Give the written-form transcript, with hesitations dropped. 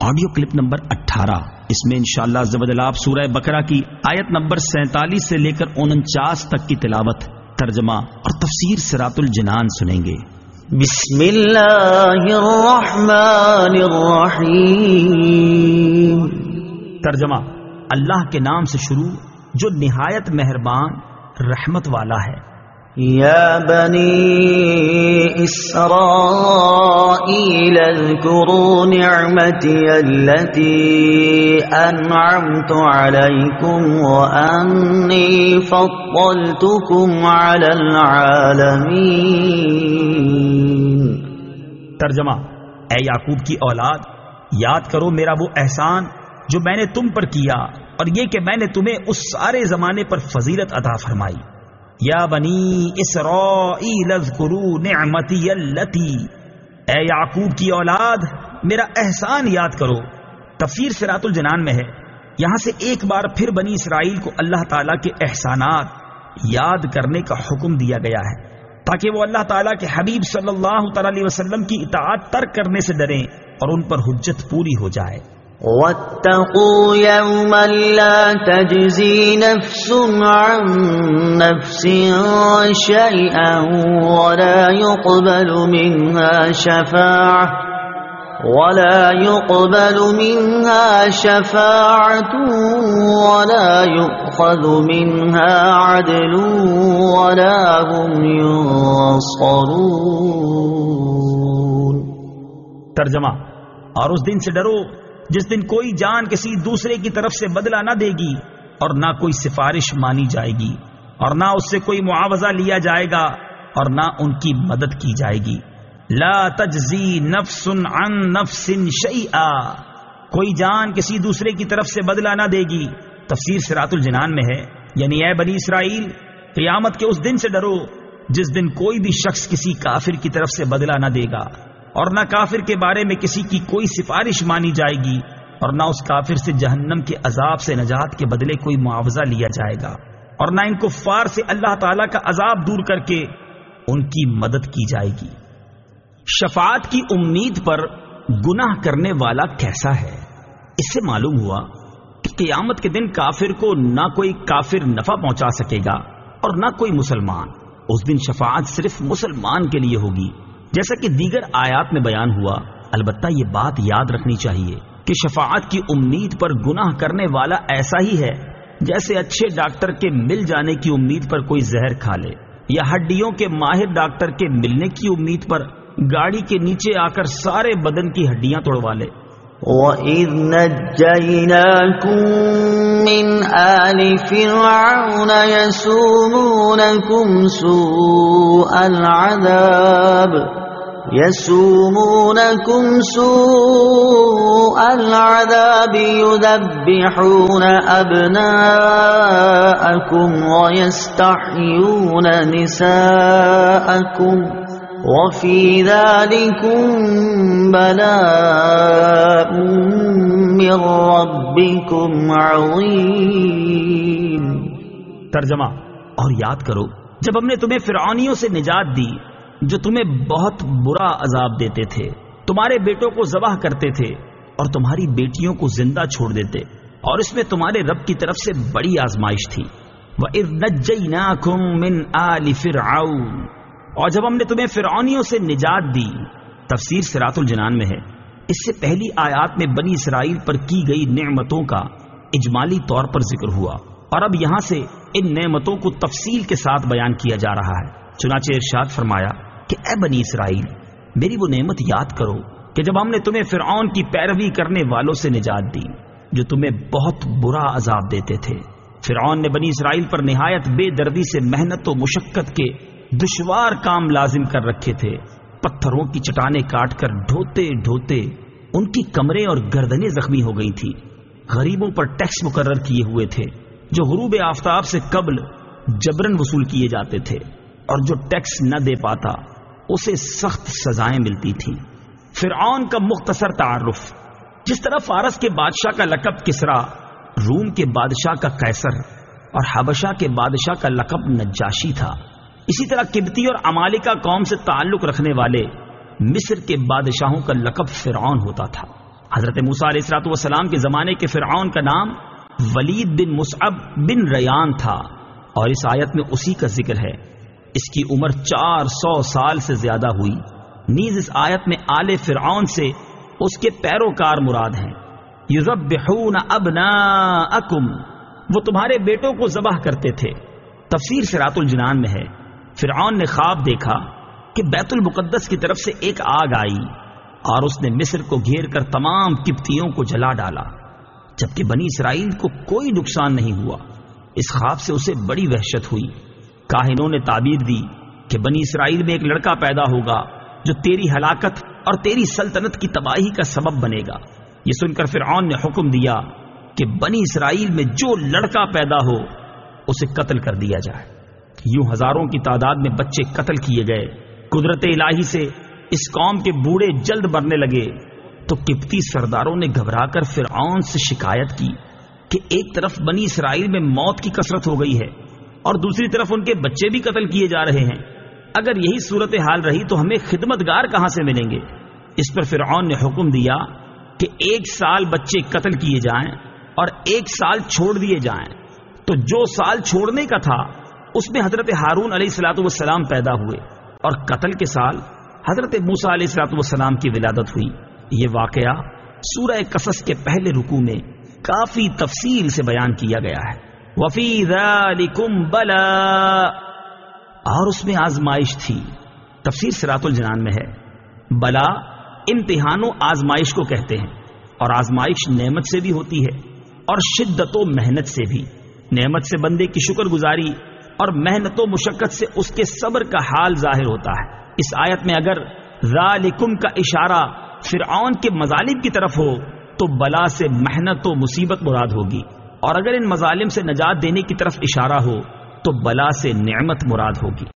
Audio clip number 18۔ اس میں انشاءاللہ عز و جل آپ سورہ بقرہ کی آیت نمبر 47 سے لے کر 49 تک کی تلاوت، ترجمہ اور تفسیر صراط الجنان سنیں گے۔ بسم اللہ الرحمن الرحیم۔ ترجمہ: اللہ کے نام سے شروع جو نہایت مہربان رحمت والا ہے۔ یا بنی اسرائیل اذکروا نعمتی التي انعمت علیکم وانی فضلتکم علی العالمین۔ ترجمہ: اے یعقوب کی اولاد، یاد کرو میرا وہ احسان جو میں نے تم پر کیا، اور یہ کہ میں نے تمہیں اس سارے زمانے پر فضیلت عطا فرمائی۔ یا بنی اسرائیل اذکروا نعمتی التی، اے یعقوب کی اولاد میرا احسان یاد کرو۔ تفسیر صراط الجنان میں ہے، یہاں سے ایک بار پھر بنی اسرائیل کو اللہ تعالیٰ کے احسانات یاد کرنے کا حکم دیا گیا ہے تاکہ وہ اللہ تعالیٰ کے حبیب صلی اللہ تعالی علیہ وسلم کی اطاعت ترک کرنے سے ڈریں اور ان پر حجت پوری ہو جائے۔ واتقوا يوما لا تجزي نفس عن نفس شيئا ولا يقبل منها شفاعة ولا يؤخذ منها عدل ولا هم ينصرون۔ ترجمہ: اور اس دن سے ڈرو جس دن کوئی جان کسی دوسرے کی طرف سے بدلہ نہ دے گی، اور نہ کوئی سفارش مانی جائے گی، اور نہ اس سے کوئی معاوضہ لیا جائے گا، اور نہ ان کی مدد کی جائے گی۔ لا تجزی نفس عن نفس شیئا، کوئی جان کسی دوسرے کی طرف سے بدلہ نہ دے گی۔ تفسیر صراط الجنان میں ہے، یعنی اے بنی اسرائیل، قیامت کے اس دن سے ڈرو جس دن کوئی بھی شخص کسی کافر کی طرف سے بدلہ نہ دے گا، اور نہ کافر کے بارے میں کسی کی کوئی سفارش مانی جائے گی، اور نہ اس کافر سے جہنم کے عذاب سے نجات کے بدلے کوئی معاوضہ لیا جائے گا، اور نہ ان کفار سے اللہ تعالیٰ کا عذاب دور کر کے ان کی مدد کی جائے گی۔ شفاعت کی امید پر گناہ کرنے والا کیسا ہے؟ اس سے معلوم ہوا کہ قیامت کے دن کافر کو نہ کوئی کافر نفع پہنچا سکے گا اور نہ کوئی مسلمان۔ اس دن شفاعت صرف مسلمان کے لیے ہوگی، جیسا کہ دیگر آیات میں بیان ہوا۔ البتہ یہ بات یاد رکھنی چاہیے کہ شفاعت کی امید پر گناہ کرنے والا ایسا ہی ہے جیسے اچھے ڈاکٹر کے مل جانے کی امید پر کوئی زہر کھا لے، یا ہڈیوں کے ماہر ڈاکٹر کے ملنے کی امید پر گاڑی کے نیچے آ کر سارے بدن کی ہڈیاں توڑوا لے۔ وَإِذْ نَجَّيْنَاكُمْ مِنْ آلِ فِرْعَوْنَ يَسُومُونَكُمْ سُوءَ الْعَذَابِ يُذَبِّحُونَ أَبْنَاءَكُمْ وَيَسْتَحْيُونَ نِسَاءَكُمْ وَفِي ذَلِكُمْ بَلَاءٌ مِّن رَّبِّكُمْ عَظِيمٌ۔ ترجمہ: اور یاد کرو جب ہم نے تمہیں فرعونیوں سے نجات دی جو تمہیں بہت برا عذاب دیتے تھے، تمہارے بیٹوں کو ذبح کرتے تھے اور تمہاری بیٹیوں کو زندہ چھوڑ دیتے، اور اس میں تمہارے رب کی طرف سے بڑی آزمائش تھی۔ وَإِذْ نَجَّيْنَاكُمْ مِنْ آلِ فِرْعَوْنَ، اور جب ہم نے تمہیں فرعونیوں سے نجات دی۔ تفسیر صراط الجنان میں ہے، اس سے پہلی آیات میں بنی اسرائیل پر کی گئی نعمتوں کا اجمالی طور پر ذکر ہوا، اور اب یہاں سے ان نعمتوں کو تفصیل کے ساتھ بیان کیا جا رہا ہے۔ چنانچہ ارشاد فرمایا کہ اے بنی اسرائیل، میری وہ نعمت یاد کرو کہ جب ہم نے تمہیں فرعون کی پیروی کرنے والوں سے نجات دی جو تمہیں بہت برا عذاب دیتے تھے۔ فرعون نے بنی اسرائیل پر نہایت بے دردی سے محنت و مشقت کے دشوار کام لازم کر رکھے تھے۔ پتھروں کی چٹانیں کاٹ کر ڈھوتے ڈھوتے ان کی کمریں اور گردنیں زخمی ہو گئی تھی۔ غریبوں پر ٹیکس مقرر کیے ہوئے تھے جو غروب آفتاب سے قبل جبرن وصول کیے جاتے تھے، اور جو ٹیکس نہ دے پاتا اسے سخت سزائیں ملتی تھیں۔ فرعون کا مختصر تعارف: جس طرح فارس کے بادشاہ کا لقب کسرا، روم کے بادشاہ کا قیصر اور حبشہ کے بادشاہ کا لقب نجاشی تھا، اسی طرح قبطی اور عمالقہ قوم سے تعلق رکھنے والے مصر کے بادشاہوں کا لقب فرعون ہوتا تھا۔ حضرت موسیٰ علیہ الصلوۃ والسلام کے زمانے کے فرعون کا نام ولید بن مصعب بن ریان تھا، اور اس آیت میں اسی کا ذکر ہے۔ اس کی عمر 400 سال سے زیادہ ہوئی۔ نیز اس آیت میں آل فرعون سے اس کے پیروکار مراد ہیں۔ یذبحون ابناءکم، وہ تمہارے بیٹوں کو ذبح کرتے تھے۔ تفسیر صراط الجنان میں ہے، فرعون نے خواب دیکھا کہ بیت المقدس کی طرف سے ایک آگ آئی اور اس نے مصر کو گھیر کر تمام قبطیوں کو جلا ڈالا، جبکہ بنی اسرائیل کو کوئی نقصان نہیں ہوا۔ اس خواب سے اسے بڑی وحشت ہوئی۔ کاہنوں نے تعبیر دی کہ بنی اسرائیل میں ایک لڑکا پیدا ہوگا جو تیری ہلاکت اور تیری سلطنت کی تباہی کا سبب بنے گا۔ یہ سن کر فرعون نے حکم دیا کہ بنی اسرائیل میں جو لڑکا پیدا ہو اسے قتل کر دیا جائے۔ یوں ہزاروں کی تعداد میں بچے قتل کیے گئے۔ قدرت الہی سے اس قوم کے بوڑھے جلد مرنے لگے تو قبطی سرداروں نے گھبرا کر فرعون سے شکایت کی کہ ایک طرف بنی اسرائیل میں موت کی کثرت ہو گئی ہے اور دوسری طرف ان کے بچے بھی قتل کیے جا رہے ہیں، اگر یہی صورتحال رہی تو ہمیں خدمتگار کہاں سے ملیں گے؟ اس پر فرعون نے حکم دیا کہ 1 سال بچے قتل کیے جائیں اور 1 سال چھوڑ دیے جائیں۔ تو جو سال چھوڑنے کا تھا اس میں حضرت ہارون علیہ الصلوۃ والسلام پیدا ہوئے، اور قتل کے سال حضرت موسیٰ علیہ الصلوۃ والسلام کی ولادت ہوئی۔ یہ واقعہ سورہ قصص کے پہلے رکوع میں کافی تفصیل سے بیان کیا گیا ہے۔ وَفِي ذَلِكُمْ بَلَاءٌ، اور اس میں آزمائش تھی۔ تفسیر صراط الجنان میں ہے، بلا امتحان و آزمائش کو کہتے ہیں، اور آزمائش نعمت سے بھی ہوتی ہے اور شدت و محنت سے بھی۔ نعمت سے بندے کی شکر گزاری اور محنت و مشقت سے اس کے صبر کا حال ظاہر ہوتا ہے۔ اس آیت میں اگر ذالکم کا اشارہ فرعون کے مظالم کی طرف ہو تو بلا سے محنت و مصیبت مراد ہوگی، اور اگر ان مظالم سے نجات دینے کی طرف اشارہ ہو تو بلا سے نعمت مراد ہوگی۔